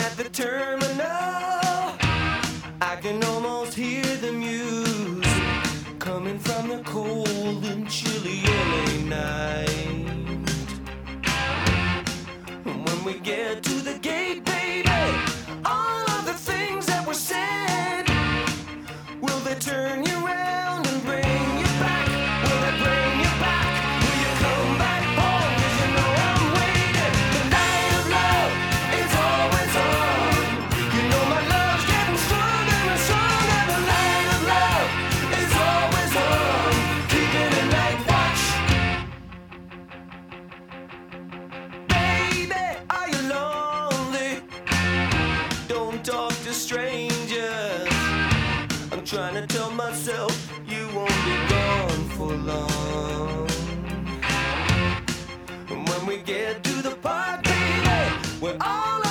at the terminal, I can almost hear the music coming from the cold and chilly LA night. And when we get to the gate, baby, all of the things that were said, will they turn you around and bring you back? Will they bring you back? Will you come back home? 'Cause you know I'm waiting. The light of love is always on. You know my love's getting stronger and stronger. The light of love is always on. Keeping a night watch. Baby, are you lonely? Don't talk to strangers. I'm trying to tell myself you won't be gone for long. And when we get to the part, baby, we're all